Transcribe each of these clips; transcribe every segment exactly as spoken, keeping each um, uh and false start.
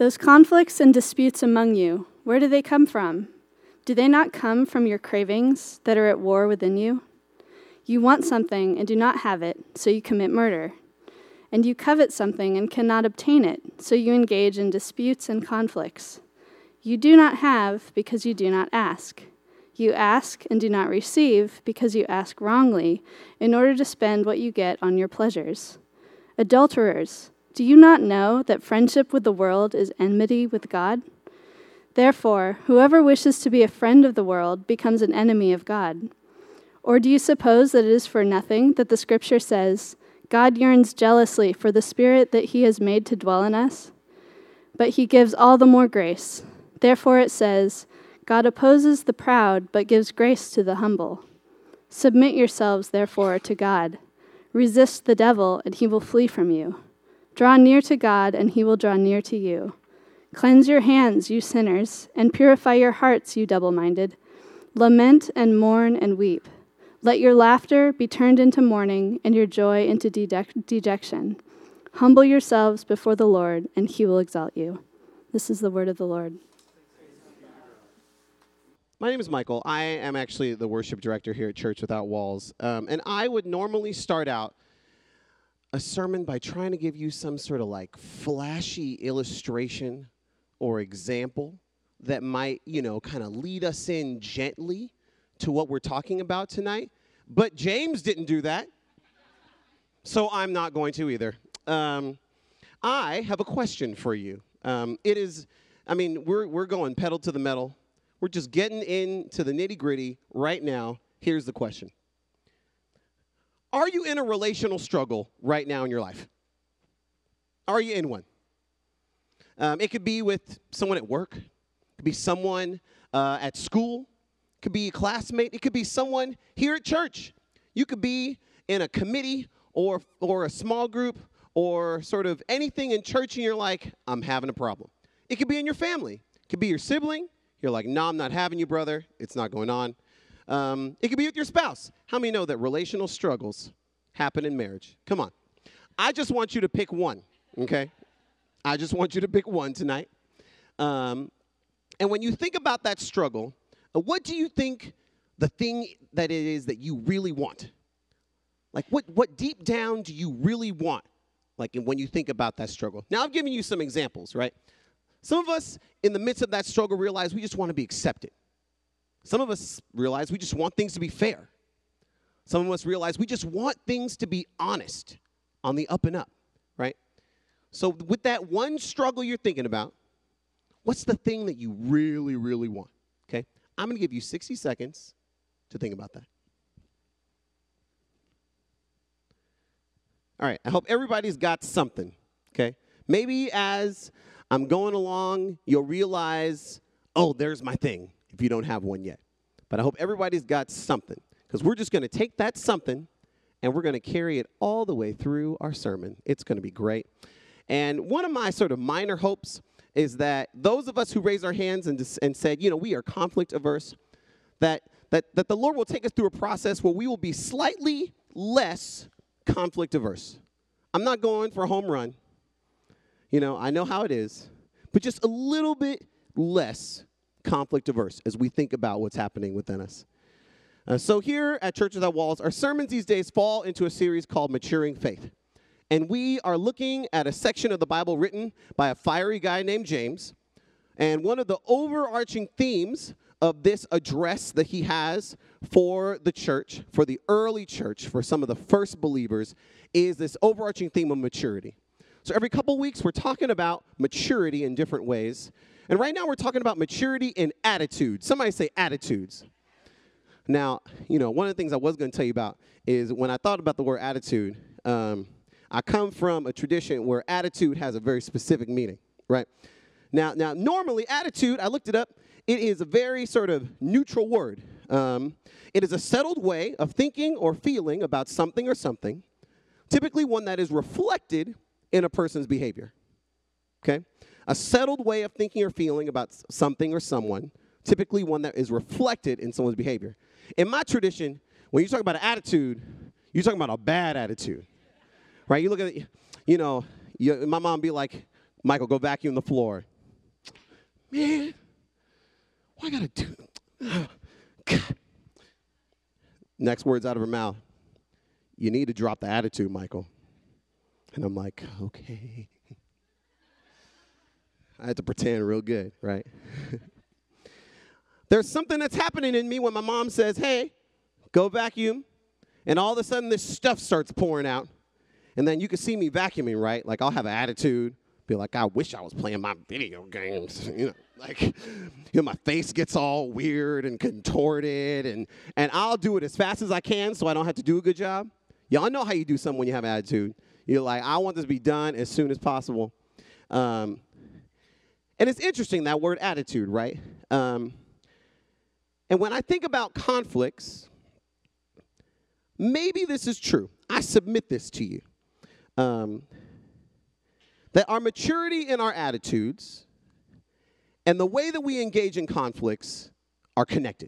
Those conflicts and disputes among you, where do they come from? Do they not come from your cravings that are at war within you? You want something and do not have it, so you commit murder. And you covet something and cannot obtain it, so you engage in disputes and conflicts. You do not have because you do not ask. You ask and do not receive because you ask wrongly, in order to spend what you get on your pleasures. Adulterers, do you not know that friendship with the world is enmity with God? Therefore, whoever wishes to be a friend of the world becomes an enemy of God. Or do you suppose that it is for nothing that the Scripture says, God yearns jealously for the Spirit that he has made to dwell in us? But he gives all the more grace. Therefore it says, God opposes the proud, but gives grace to the humble. Submit yourselves, therefore, to God. Resist the devil, and he will flee from you. Draw near to God, and he will draw near to you. Cleanse your hands, you sinners, and purify your hearts, you double-minded. Lament and mourn and weep. Let your laughter be turned into mourning, and your joy into dejec- dejection. Humble yourselves before the Lord, and he will exalt you. This is the word of the Lord. My name is Michael. I am actually the worship director here at Church Without Walls. Um, and I would normally start out a sermon by trying to give you some sort of like flashy illustration or example that might, you know, kind of lead us in gently to what we're talking about tonight. But James didn't do that, so I'm not going to either. Um, I have a question for you. Um, it is, I mean, we're we're going pedal to the metal. We're just getting into the nitty-gritty right now. Here's the question. Are you in a relational struggle right now in your life? Are you in one? Um, it could be with someone at work. It could be someone uh, at school. It could be a classmate. It could be someone here at church. You could be in a committee or, or a small group or sort of anything in church and you're like, I'm having a problem. It could be in your family. It could be your sibling. You're like, no, I'm not having you, brother. It's not going on. Um, it could be with your spouse. How many know that relational struggles happen in marriage? Come on. I just want you to pick one, okay? I just want you to pick one tonight. Um, and when you think about that struggle, uh, what do you think the thing that it is that you really want? Like, what, what deep down do you really want? Like, when you think about that struggle. Now, I've given you some examples, right? Some of us, in the midst of that struggle, realize we just want to be accepted. Some of us realize we just want things to be fair. Some of us realize we just want things to be honest, on the up and up, right? So with that one struggle you're thinking about, what's the thing that you really, really want, okay? I'm going to give you sixty seconds to think about that. All right, I hope everybody's got something, okay? Maybe as I'm going along, you'll realize, oh, there's my thing, if you don't have one yet. But I hope everybody's got something, because we're just going to take that something, and we're going to carry it all the way through our sermon. It's going to be great. And one of my sort of minor hopes is that those of us who raised our hands and, and said, you know, we are conflict averse, that, that, that the Lord will take us through a process where we will be slightly less conflict averse. I'm not going for a home run. You know, I know how it is, but just a little bit less conflict averse as we think about what's happening within us. Uh, so here at Church Without Walls, our sermons these days fall into a series called Maturing Faith. And we are looking at a section of the Bible written by a fiery guy named James. And one of the overarching themes of this address that he has for the church, for the early church, for some of the first believers, is this overarching theme of maturity. So every couple weeks, we're talking about maturity in different ways. And right now, we're talking about maturity in attitudes. Somebody say attitudes. Now, you know, one of the things I was going to tell you about is when I thought about the word attitude, um, I come from a tradition where attitude has a very specific meaning, right? Now, now, normally, attitude, I looked it up, it is a very sort of neutral word. Um, it is a settled way of thinking or feeling about something or something, typically one that is reflected in a person's behavior, okay? A settled way of thinking or feeling about something or someone, typically one that is reflected in someone's behavior. In my tradition, when you talk about an attitude, you're talking about a bad attitude, right? You look at it, you know, you, my mom be like, Michael, go vacuum the floor. man, why I gotta do oh, God. Next words out of her mouth, you need to drop the attitude, Michael. And I'm like, okay. I had to pretend real good, right? There's something that's happening in me when my mom says, hey, go vacuum. And all of a sudden, this stuff starts pouring out. And then you can see me vacuuming, right? Like, I'll have an attitude, be like, I wish I was playing my video games. You know, like, you know, my face gets all weird and contorted. And, and I'll do it as fast as I can so I don't have to do a good job. Y'all know how you do something when you have an attitude. You're like, I want this to be done as soon as possible. Um, and it's interesting, that word attitude, right? Um, and when I think about conflicts, maybe this is true. I submit this to you. Um, that our maturity in our attitudes and the way that we engage in conflicts are connected.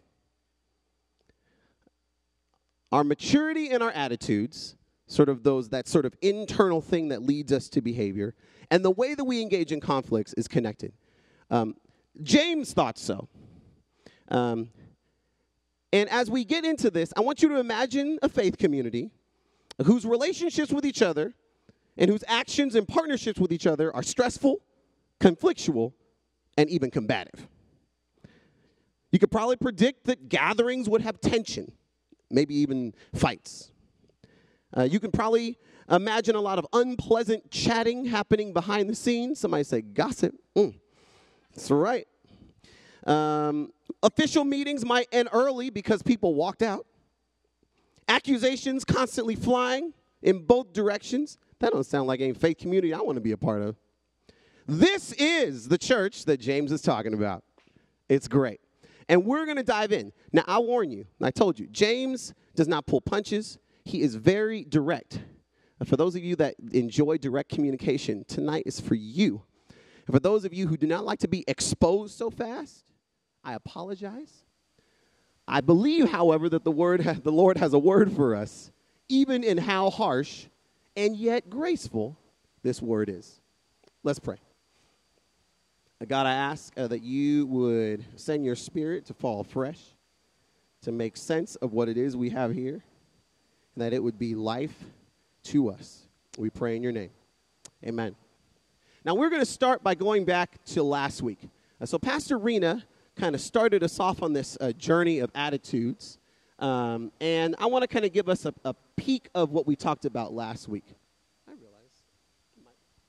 Our maturity in our attitudes, sort of those, that sort of internal thing that leads us to behavior, and the way that we engage in conflicts is connected. Um, James thought so. Um, and as we get into this, I want you to imagine a faith community whose relationships with each other and whose actions and partnerships with each other are stressful, conflictual, and even combative. You could probably predict that gatherings would have tension, maybe even fights. Uh, you can probably imagine a lot of unpleasant chatting happening behind the scenes. Somebody say gossip. Mm, that's right. Um, official meetings might end early because people walked out. Accusations constantly flying in both directions. That don't sound like any faith community I want to be a part of. This is the church that James is talking about. It's great. And we're going to dive in. Now, I warn you, I told you, James does not pull punches. He is very direct. And for those of you that enjoy direct communication, tonight is for you. And for those of you who do not like to be exposed so fast, I apologize. I believe, however, that the word, the Lord has a word for us, even in how harsh and yet graceful this word is. Let's pray. God, I ask uh, that you would send your spirit to fall fresh, to make sense of what it is we have here, and that it would be life to us. We pray in your name. Amen. Now, we're going to start by going back to last week. Uh, so Pastor Rena kind of started us off on this uh, journey of attitudes, um, and I want to kind of give us a, a peek of what we talked about last week. I realize. My...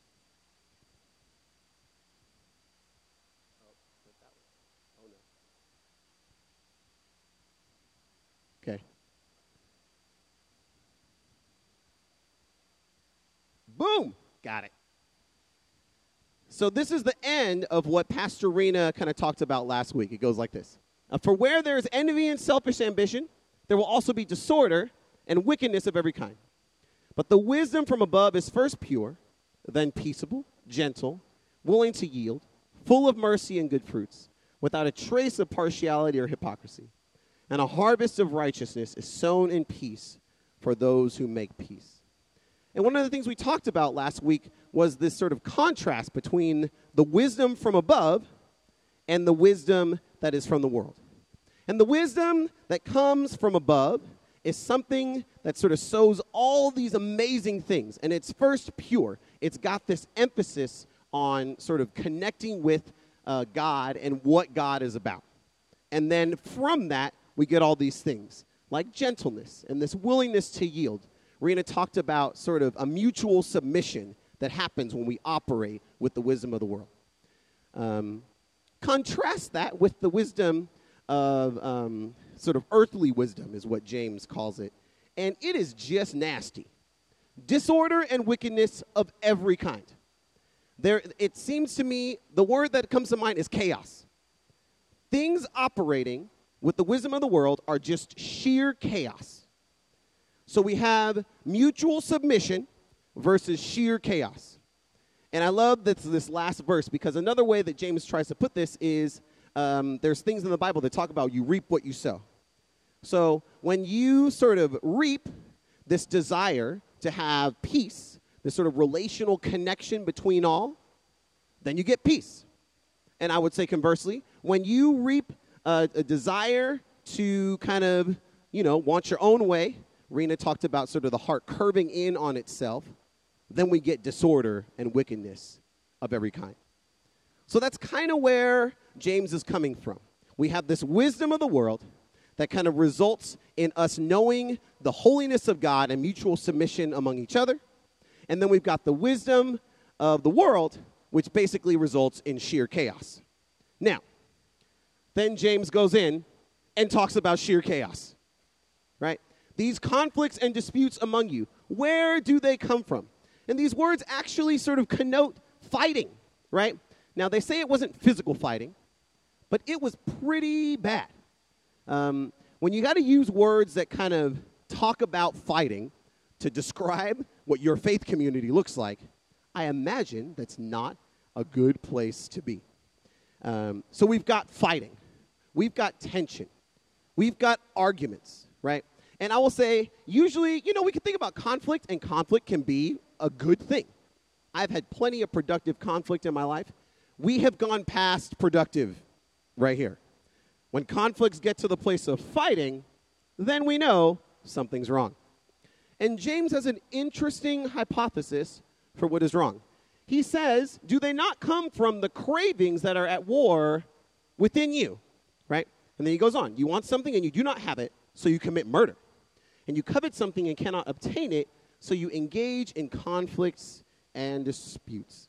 Oh, that one. Oh, no. Okay. Boom! Got it. So this is the end of what Pastor Rena kind of talked about last week. It goes like this. Uh, For where there is envy and selfish ambition, there will also be disorder and wickedness of every kind. But the wisdom from above is first pure, then peaceable, gentle, willing to yield, full of mercy and good fruits, without a trace of partiality or hypocrisy. And a harvest of righteousness is sown in peace for those who make peace. And one of the things we talked about last week was this sort of contrast between the wisdom from above and the wisdom that is from the world. And the wisdom that comes from above is something that sort of sows all these amazing things. And it's first pure. It's got this emphasis on sort of connecting with uh, God and what God is about. And then from that, we get all these things like gentleness and this willingness to yield. Rena talked about sort of a mutual submission that happens when we operate with the wisdom of the world. Um, contrast that with the wisdom of um, sort of earthly wisdom is what James calls it. And it is just nasty. Disorder and wickedness of every kind. There, it seems to me the word that comes to mind is chaos. Things operating with the wisdom of the world are just sheer chaos. So we have mutual submission versus sheer chaos. And I love this, this last verse because another way that James tries to put this is um, there's things in the Bible that talk about you reap what you sow. So when you sort of reap this desire to have peace, this sort of relational connection between all, then you get peace. And I would say conversely, when you reap a, a desire to kind of, you know, want your own way, Rena talked about sort of the heart curving in on itself, then we get disorder and wickedness of every kind. So that's kind of where James is coming from. We have this wisdom of the world that kind of results in us knowing the holiness of God and mutual submission among each other. And then we've got the wisdom of the world, which basically results in sheer chaos. Now, then James goes in and talks about sheer chaos, right? These conflicts and disputes among you, where do they come from? And these words actually sort of connote fighting, right? Now, they say it wasn't physical fighting, but it was pretty bad. Um, when you got to use words that kind of talk about fighting to describe what your faith community looks like, I imagine that's not a good place to be. Um, so we've got fighting. We've got tension. We've got arguments, right? And I will say, usually, you know, we can think about conflict, and conflict can be a good thing. I've had plenty of productive conflict in my life. We have gone past productive right here. When conflicts get to the place of fighting, then we know something's wrong. And James has an interesting hypothesis for what is wrong. He says, do they not come from the cravings that are at war within you, right? And then he goes on, you want something and you do not have it, so you commit murder. And you covet something and cannot obtain it, so you engage in conflicts and disputes.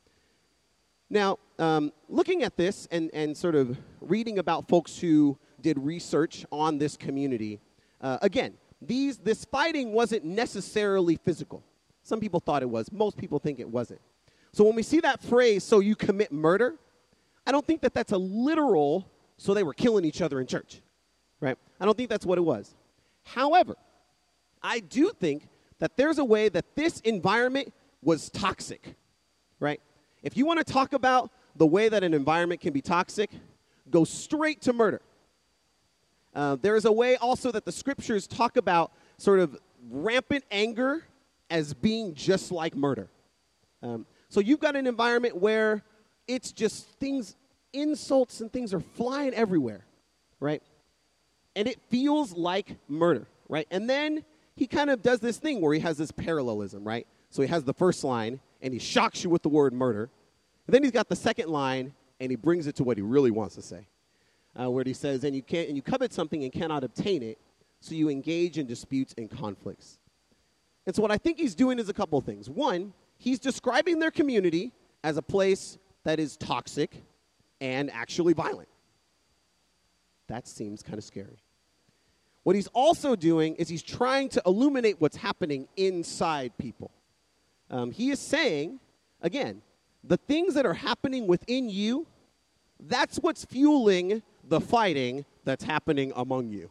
Now, um, looking at this and, and sort of reading about folks who did research on this community, uh, again, these this fighting wasn't necessarily physical. Some people thought it was. Most people think it wasn't. So when we see that phrase, so you commit murder, I don't think that that's a literal, so they were killing each other in church, right? I don't think that's what it was. However, I do think that there's a way that this environment was toxic, right? If you want to talk about the way that an environment can be toxic, go straight to murder. Uh, there is a way also that the scriptures talk about sort of rampant anger as being just like murder. Um, so you've got an environment where it's just things, insults and things are flying everywhere, right? And it feels like murder, right? And then he kind of does this thing where he has this parallelism, right? So he has the first line, and he shocks you with the word murder. And then he's got the second line, and he brings it to what he really wants to say, uh, where he says, and you can't, and you covet something and cannot obtain it, so you engage in disputes and conflicts. And so what I think he's doing is a couple of things. One, he's describing their community as a place that is toxic and actually violent. That seems kind of scary. What he's also doing is he's trying to illuminate what's happening inside people. Um, he is saying, again, the things that are happening within you, that's what's fueling the fighting that's happening among you.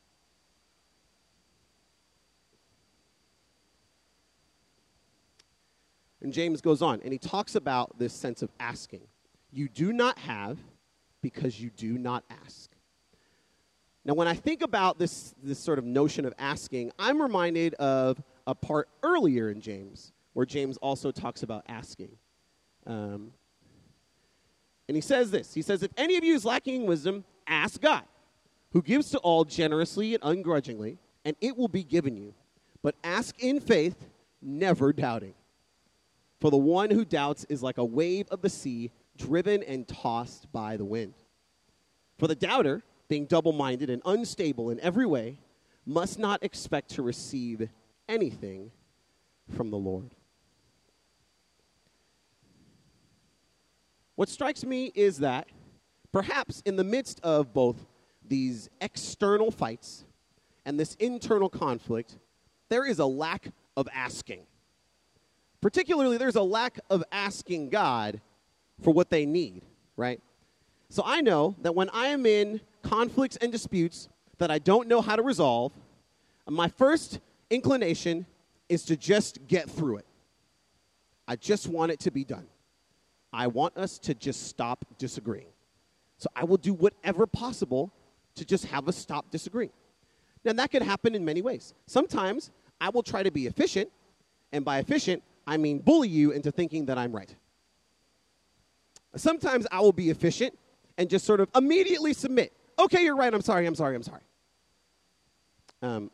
And James goes on, and he talks about this sense of asking. You do not have because you do not ask. Now, when I think about this, this sort of notion of asking, I'm reminded of a part earlier in James, where James also talks about asking. Um, and he says this. He says, if any of you is lacking in wisdom, ask God, who gives to all generously and ungrudgingly, and it will be given you. But ask in faith, never doubting. For the one who doubts is like a wave of the sea, driven and tossed by the wind. For the doubter, being double-minded and unstable in every way, must not expect to receive anything from the Lord. What strikes me is that perhaps in the midst of both these external fights and this internal conflict, there is a lack of asking. Particularly, there's a lack of asking God for what they need, right? So I know that when I am in conflicts and disputes that I don't know how to resolve, my first inclination is to just get through it. I just want it to be done. I want us to just stop disagreeing. So I will do whatever possible to just have us stop disagreeing. Now, that could happen in many ways. Sometimes I will try to be efficient, and by efficient, I mean bully you into thinking that I'm right. Sometimes I will be efficient and just sort of immediately submit. Okay, you're right. I'm sorry. I'm sorry. I'm sorry. Um,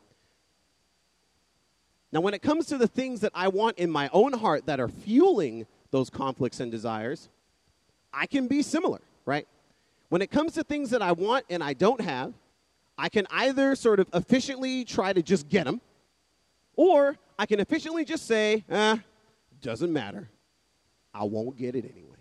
now, when it comes to the things that I want in my own heart that are fueling those conflicts and desires, I can be similar, right? When it comes to things that I want and I don't have, I can either sort of efficiently try to just get them, or I can efficiently just say, eh, doesn't matter. I won't get it anyway.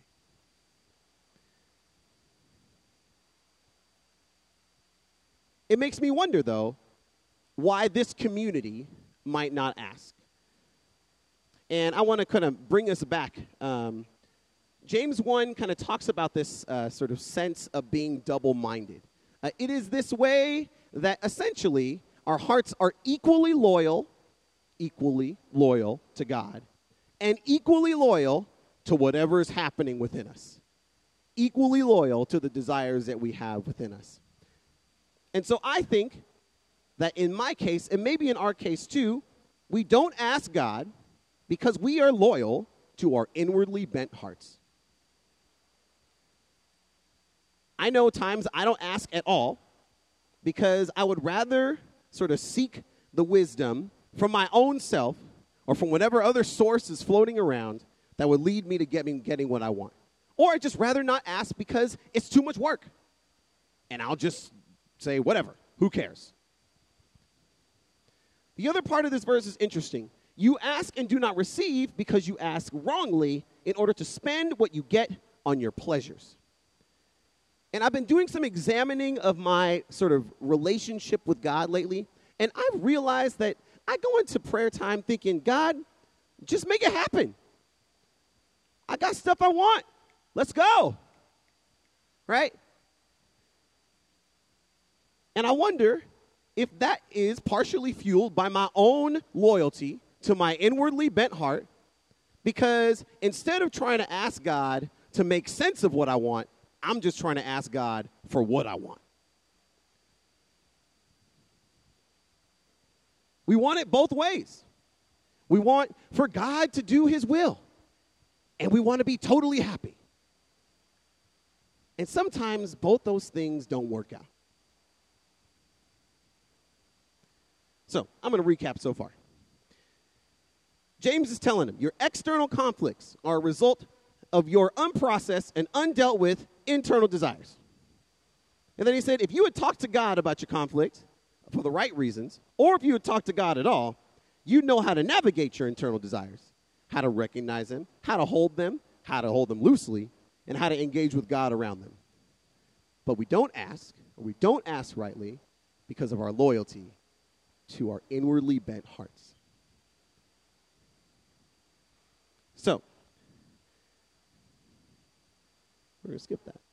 It makes me wonder, though, why this community might not ask. And I want to kind of bring us back. Um, James one kind of talks about this uh, sort of sense of being double-minded. Uh, it is this way that essentially our hearts are equally loyal, equally loyal to God, and equally loyal to whatever is happening within us. Equally loyal to the desires that we have within us. And so I think that in my case, and maybe in our case too, we don't ask God because we are loyal to our inwardly bent hearts. I know times I don't ask at all because I would rather sort of seek the wisdom from my own self or from whatever other source is floating around that would lead me to getting, getting what I want. Or I'd just rather not ask because it's too much work. And I'll just say, whatever, who cares? The other part of this verse is interesting. You ask and do not receive because you ask wrongly in order to spend what you get on your pleasures. And I've been doing some examining of my sort of relationship with God lately, and I've realized that I go into prayer time thinking, God, just make it happen. I got stuff I want. Let's go. Right? And I wonder if that is partially fueled by my own loyalty to my inwardly bent heart, because instead of trying to ask God to make sense of what I want, I'm just trying to ask God for what I want. We want it both ways. We want for God to do his will, and we want to be totally happy. And sometimes both those things don't work out. So I'm going to recap so far. James is telling him, your external conflicts are a result of your unprocessed and undealt with internal desires. And then he said, if you had talked to God about your conflict for the right reasons, or if you had talked to God at all, you'd know how to navigate your internal desires, how to recognize them, how to hold them, how to hold them loosely, and how to engage with God around them. But we don't ask, or we don't ask rightly because of our loyalty to our inwardly bent hearts. So, we're going to skip that.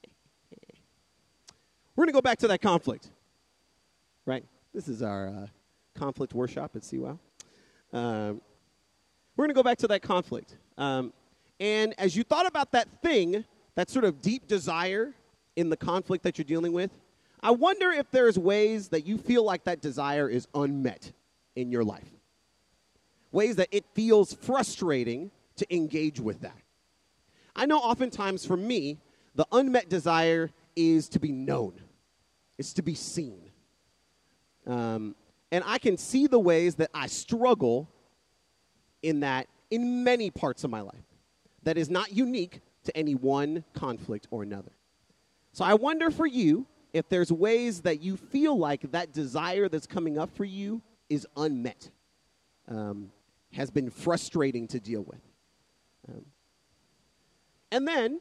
We're going to go back to that conflict, right? This is our uh, conflict workshop at C W O W. Um, we're going to go back to that conflict. Um, and as you thought about that thing, that sort of deep desire in the conflict that you're dealing with, I wonder if there's ways that you feel like that desire is unmet in your life. Ways that it feels frustrating to engage with that. I know oftentimes for me, the unmet desire is to be known. It's to be seen. Um, and I can see the ways that I struggle in that in many parts of my life. That is not unique to any one conflict or another. So I wonder for you if there's ways that you feel like that desire that's coming up for you is unmet, um, has been frustrating to deal with. Um, and then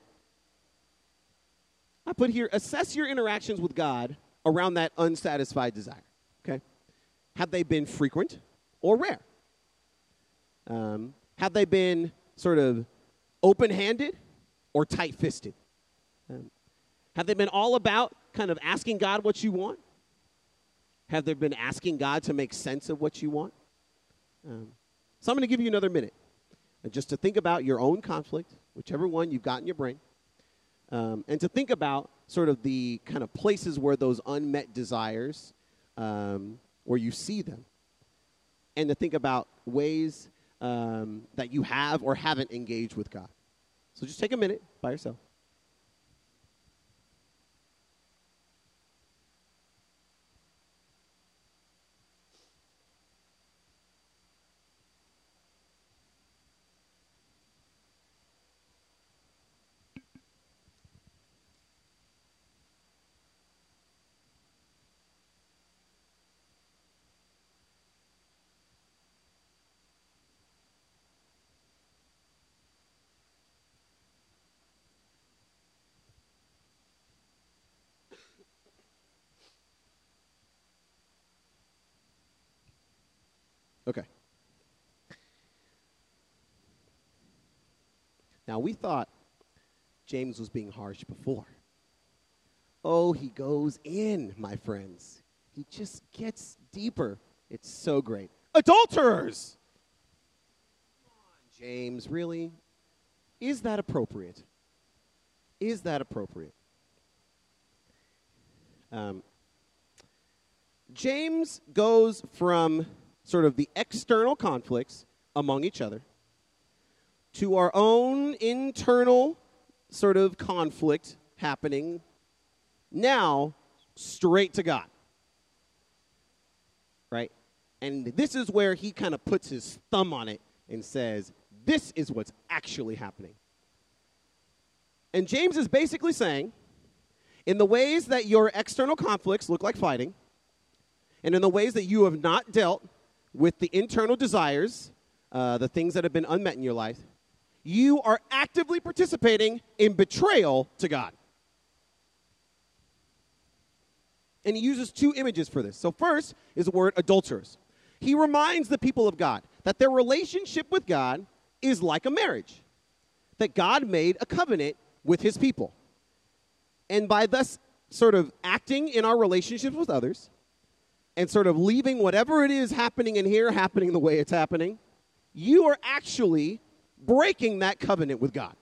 I put here, assess your interactions with God around that unsatisfied desire, okay? Have they been frequent or rare? Um, have they been sort of open-handed or tight-fisted? Um, have they been all about kind of asking God what you want? Have they been asking God to make sense of what you want? Um, so I'm going to give you another minute uh, just to think about your own conflict, whichever one you've got in your brain, um, and to think about sort of the kind of places where those unmet desires, um, where you see them, and to think about ways um, that you have or haven't engaged with God. So just take a minute by yourself. Okay. Now, we thought James was being harsh before. Oh, he goes in, my friends. He just gets deeper. It's so great. Adulterers! Come on, James, really? Is that appropriate? Is that appropriate? Um, James goes from sort of the external conflicts among each other to our own internal sort of conflict happening now straight to God. Right? And this is where he kind of puts his thumb on it and says, this is what's actually happening. And James is basically saying, in the ways that your external conflicts look like fighting, and in the ways that you have not dealt with the internal desires, uh, the things that have been unmet in your life, you are actively participating in betrayal to God. And he uses two images for this. So first is the word adulterers. He reminds the people of God that their relationship with God is like a marriage, that God made a covenant with his people. And by thus sort of acting in our relationships with others and sort of leaving whatever it is happening in here happening the way it's happening, you are actually breaking that covenant with God.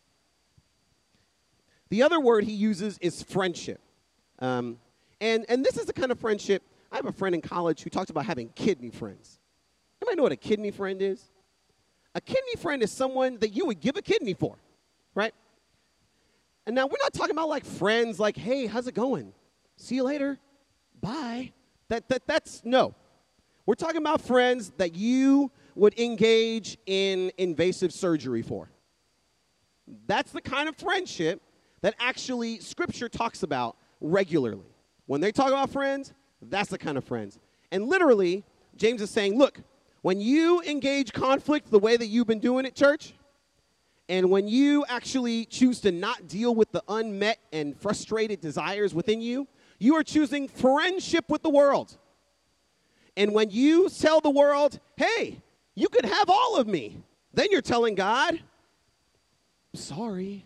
The other word he uses is friendship. Um, and, and this is the kind of friendship, I have a friend in college who talks about having kidney friends. Anybody know what a kidney friend is? A kidney friend is someone that you would give a kidney for, right? And now we're not talking about like friends like, hey, how's it going? See you later. Bye. That, that, that's, no. We're talking about friends that you would engage in invasive surgery for. That's the kind of friendship that actually Scripture talks about regularly. When they talk about friends, that's the kind of friends. And literally, James is saying, look, when you engage conflict the way that you've been doing it, church, and when you actually choose to not deal with the unmet and frustrated desires within you, you are choosing friendship with the world. And when you tell the world, hey, you could have all of me, then you're telling God, sorry.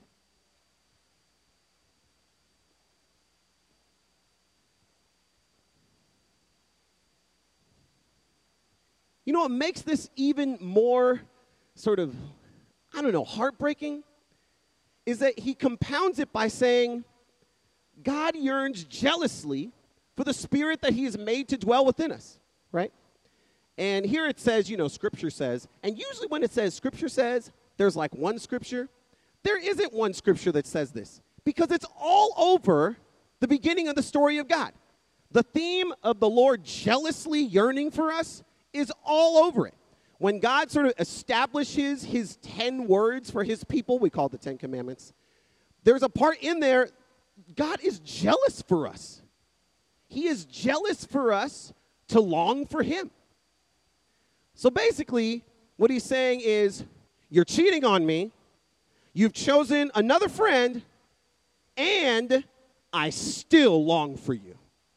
You know what makes this even more sort of, I don't know, heartbreaking, is that he compounds it by saying, God yearns jealously for the spirit that he has made to dwell within us, right? And here it says, you know, Scripture says, and usually when it says Scripture says, there's like one Scripture. There isn't one Scripture that says this, because it's all over the beginning of the story of God. The theme of the Lord jealously yearning for us is all over it. When God sort of establishes his ten words for his people, we call it the Ten Commandments, there's a part in there, God is jealous for us. He is jealous for us to long for him. So basically, what he's saying is, you're cheating on me, you've chosen another friend, and I still long for you.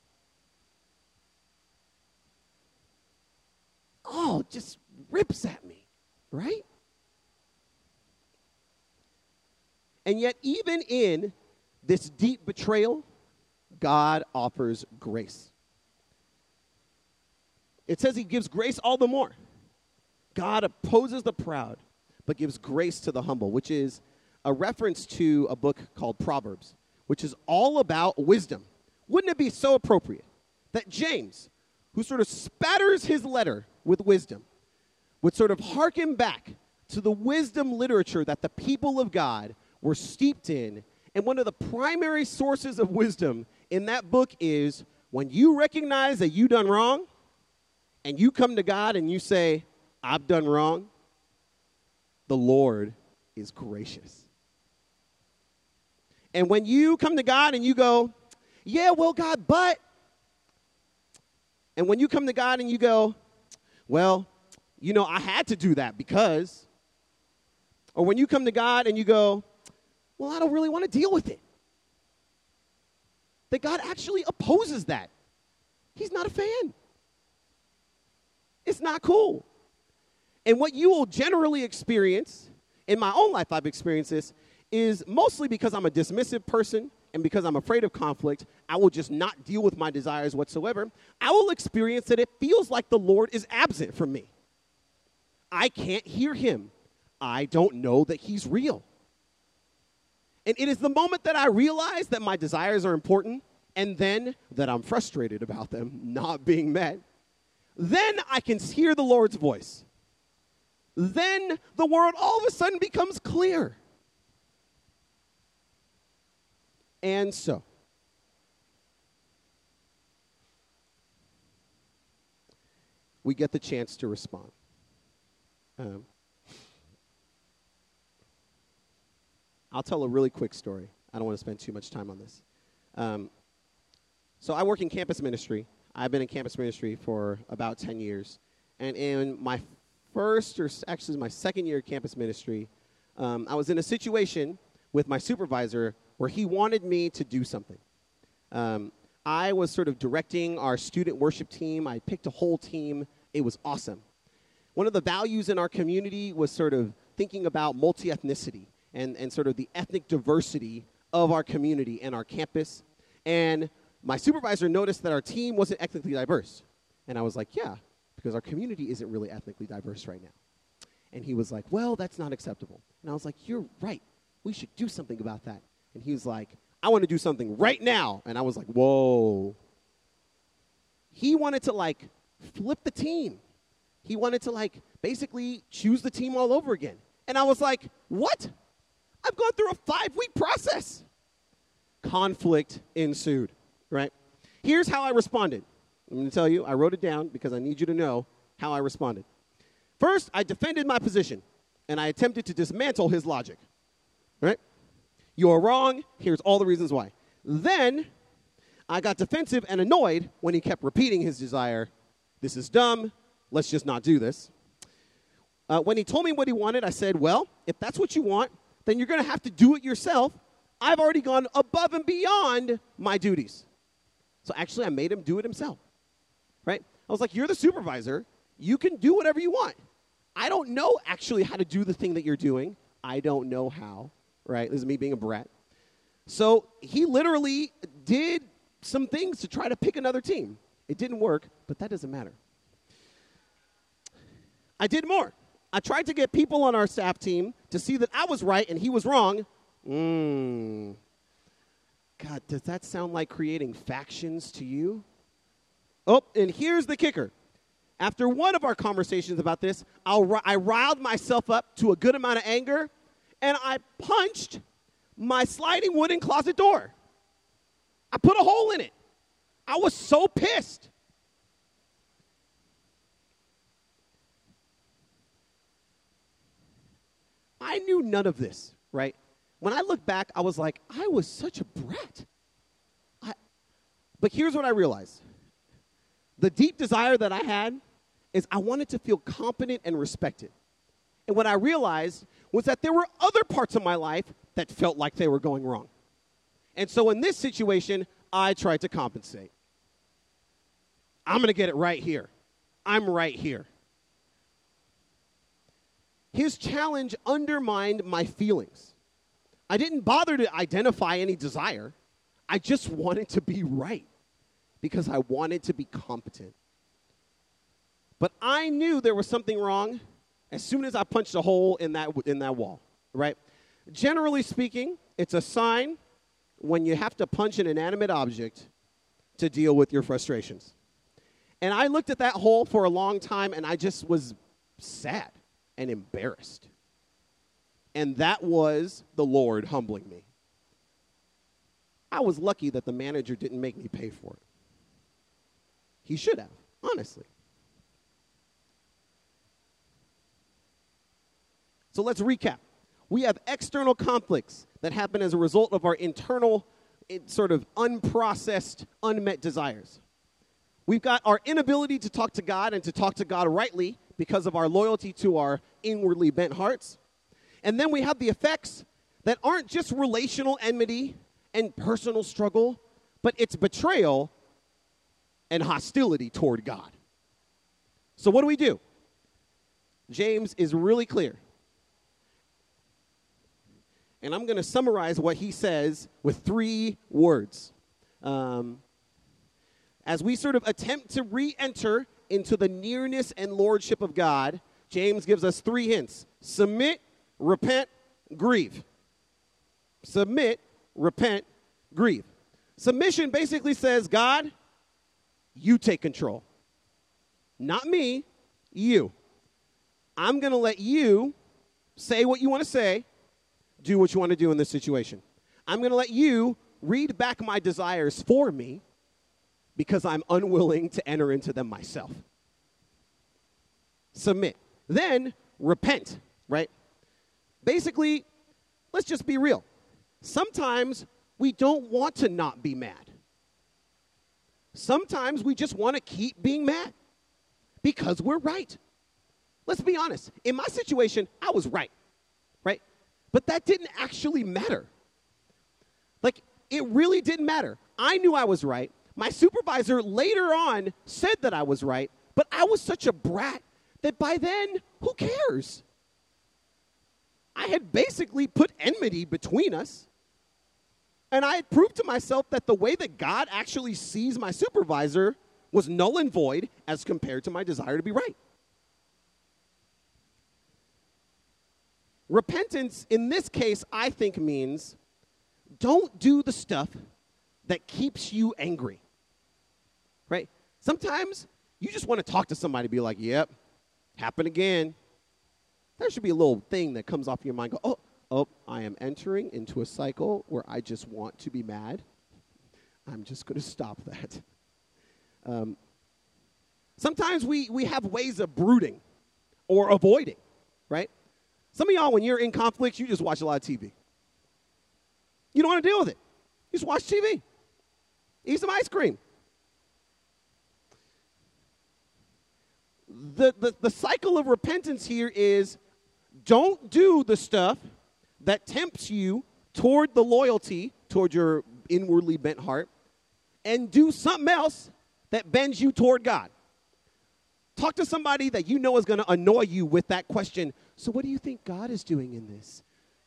Oh, just rips at me, right? And yet, even in this deep betrayal, God offers grace. It says he gives grace all the more. God opposes the proud, but gives grace to the humble, which is a reference to a book called Proverbs, which is all about wisdom. Wouldn't it be so appropriate that James, who sort of spatters his letter with wisdom, would sort of hearken back to the wisdom literature that the people of God were steeped in. And one of the primary sources of wisdom in that book is when you recognize that you done wrong and you come to God and you say, I've done wrong, the Lord is gracious. And when you come to God and you go, yeah, well, God, but, and when you come to God and you go, well, you know, I had to do that because, or when you come to God and you go, well, I don't really want to deal with it. That God actually opposes that. He's not a fan. It's not cool. And what you will generally experience, in my own life I've experienced this, is mostly because I'm a dismissive person and because I'm afraid of conflict, I will just not deal with my desires whatsoever. I will experience that it feels like the Lord is absent from me. I can't hear him. I don't know that he's real. And it is the moment that I realize that my desires are important and then that I'm frustrated about them not being met, then I can hear the Lord's voice. Then the world all of a sudden becomes clear. And so, we get the chance to respond. Um, I'll tell a really quick story. I don't want to spend too much time on this. Um, so I work in campus ministry. I've been in campus ministry for about ten years. And in my first, or actually my second year of campus ministry, um, I was in a situation with my supervisor where he wanted me to do something. Um, I was sort of directing our student worship team. I picked a whole team. It was awesome. One of the values in our community was sort of thinking about multi-ethnicity and, and sort of the ethnic diversity of our community and our campus. And my supervisor noticed that our team wasn't ethnically diverse. And I was like, yeah, because our community isn't really ethnically diverse right now. And he was like, well, that's not acceptable. And I was like, you're right. We should do something about that. And he was like, I want to do something right now. And I was like, whoa. He wanted to, like, flip the team. He wanted to, like, basically choose the team all over again. And I was like, what? I've gone through a five-week process. Conflict ensued, right? Here's how I responded. I'm going to tell you, I wrote it down because I need you to know how I responded. First, I defended my position, and I attempted to dismantle his logic, right? You're wrong. Here's all the reasons why. Then I got defensive and annoyed when he kept repeating his desire. This is dumb. Let's just not do this. Uh, when he told me what he wanted, I said, well, if that's what you want, then you're going to have to do it yourself. I've already gone above and beyond my duties. So actually, I made him do it himself, right? I was like, you're the supervisor. You can do whatever you want. I don't know actually how to do the thing that you're doing. I don't know how. Right? This is me being a brat. So he literally did some things to try to pick another team. It didn't work, but that doesn't matter. I did more. I tried to get people on our staff team to see that I was right and he was wrong. Mm. God, does that sound like creating factions to you? Oh, and here's the kicker. After one of our conversations about this, I'll, I riled myself up to a good amount of anger, and I punched my sliding wooden closet door. I put a hole in it. I was so pissed. I knew none of this, right? When I look back, I was like, I was such a brat. I, but here's what I realized. The deep desire that I had is I wanted to feel competent and respected. And what I realized was that there were other parts of my life that felt like they were going wrong. And so in this situation, I tried to compensate. I'm going to get it right here. I'm right here. His challenge undermined my feelings. I didn't bother to identify any desire. I just wanted to be right because I wanted to be competent. But I knew there was something wrong as soon as I punched a hole in that in that wall, right? Generally speaking, it's a sign when you have to punch an inanimate object to deal with your frustrations. And I looked at that hole for a long time, and I just was sad and embarrassed. And that was the Lord humbling me. I was lucky that the manager didn't make me pay for it. He should have, honestly. So let's recap. We have external conflicts that happen as a result of our internal, sort of unprocessed, unmet desires. We've got our inability to talk to God and to talk to God rightly because of our loyalty to our inwardly bent hearts. And then we have the effects that aren't just relational enmity and personal struggle, but it's betrayal and hostility toward God. So what do we do? James is really clear. And I'm going to summarize what he says with three words. Um, as we sort of attempt to re-enter into the nearness and lordship of God, James gives us three hints. Submit, repent, grieve. Submit, repent, grieve. Submission basically says, God, you take control. Not me, you. I'm going to let you say what you want to say, do what you want to do in this situation. I'm going to let you read back my desires for me because I'm unwilling to enter into them myself. Submit. Then repent, right? Basically, let's just be real. Sometimes we don't want to not be mad. Sometimes we just want to keep being mad because we're right. Let's be honest. In my situation, I was right, right? But that didn't actually matter. Like, it really didn't matter. I knew I was right. My supervisor later on said that I was right, but I was such a brat that by then, who cares? I had basically put enmity between us, and I had proved to myself that the way that God actually sees my supervisor was null and void as compared to my desire to be right. Repentance, in this case, I think means don't do the stuff that keeps you angry, right? Sometimes you just want to talk to somebody, be like, yep, happened again. There should be a little thing that comes off your mind, go, oh, oh, I am entering into a cycle where I just want to be mad. I'm just going to stop that. Um, sometimes we, we have ways of brooding or avoiding, right? Some of y'all, when you're in conflict, you just watch a lot of T V. You don't want to deal with it. You just watch T V. Eat some ice cream. The, the, the cycle of repentance here is don't do the stuff that tempts you toward the loyalty, toward your inwardly bent heart, and do something else that bends you toward God. Talk to somebody that you know is going to annoy you with that question, so what do you think God is doing in this?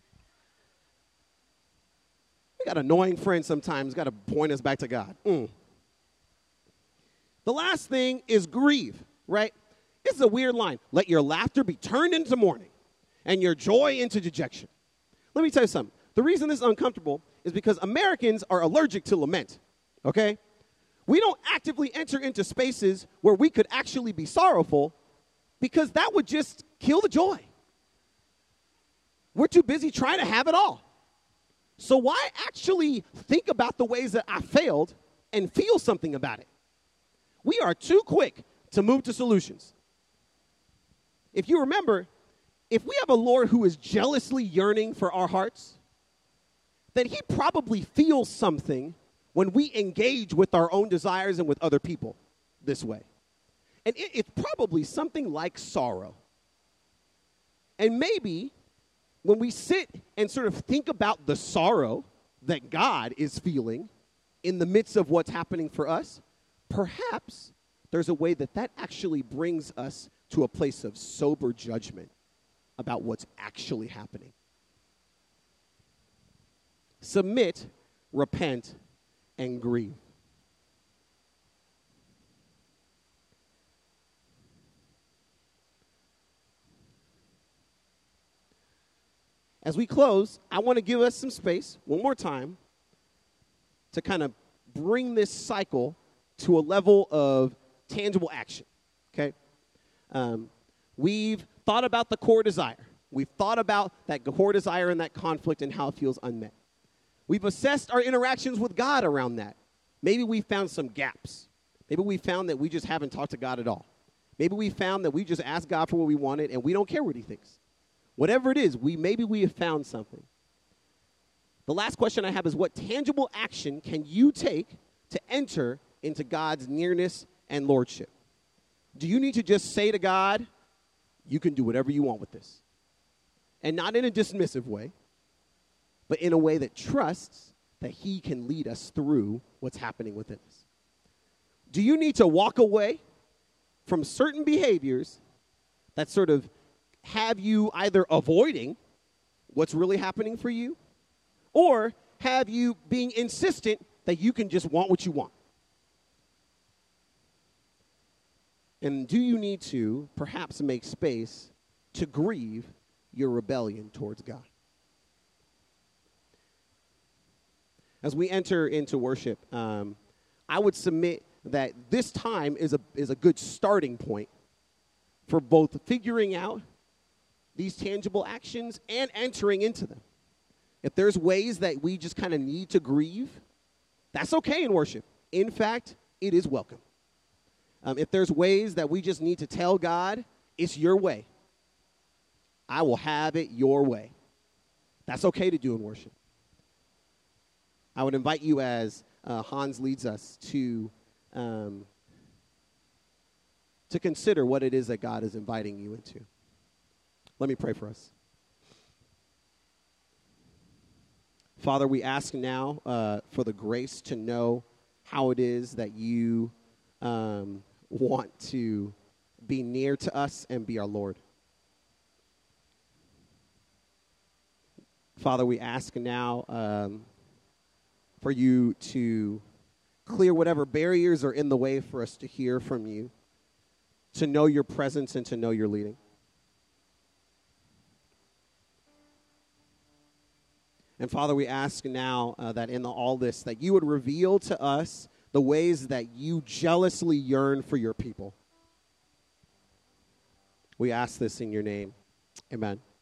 We got annoying friends sometimes, got to point us back to God. Mm. The last thing is grieve, right? This is a weird line. Let your laughter be turned into mourning and your joy into dejection. Let me tell you something. The reason this is uncomfortable is because Americans are allergic to lament, okay? We don't actively enter into spaces where we could actually be sorrowful because that would just kill the joy. We're too busy trying to have it all. So why actually think about the ways that I failed and feel something about it? We are too quick to move to solutions. If you remember, if we have a Lord who is jealously yearning for our hearts, then he probably feels something when we engage with our own desires and with other people this way. And it, it's probably something like sorrow. And maybe when we sit and sort of think about the sorrow that God is feeling in the midst of what's happening for us, perhaps there's a way that that actually brings us to a place of sober judgment about what's actually happening. Submit, repent, and grieve. As we close, I want to give us some space, one more time, to kind of bring this cycle to a level of tangible action, okay? Um, we've thought about the core desire. We've thought about that core desire and that conflict and how it feels unmet. We've assessed our interactions with God around that. Maybe we found some gaps. Maybe we found that we just haven't talked to God at all. Maybe we found that we just asked God for what we wanted and we don't care what he thinks. Whatever it is, we maybe we have found something. The last question I have is, what tangible action can you take to enter into God's nearness and lordship? Do you need to just say to God, you can do whatever you want with this? And not in a dismissive way, but in a way that trusts that he can lead us through what's happening within us. Do you need to walk away from certain behaviors that sort of have you either avoiding what's really happening for you or have you being insistent that you can just want what you want? And do you need to perhaps make space to grieve your rebellion towards God? As we enter into worship, um, I would submit that this time is a is a good starting point for both figuring out these tangible actions and entering into them. If there's ways that we just kind of need to grieve, that's okay in worship. In fact, it is welcome. Um, if there's ways that we just need to tell God, it's your way. I will have it your way. That's okay to do in worship. I would invite you as uh, Hans leads us to, um, to consider what it is that God is inviting you into. Let me pray for us. Father, we ask now uh, for the grace to know how it is that you um, want to be near to us and be our Lord. Father, we ask now um, for you to clear whatever barriers are in the way for us to hear from you, to know your presence and to know your leading. And Father, we ask now uh, that in the, all this, that you would reveal to us the ways that you jealously yearn for your people. We ask this in your name. Amen.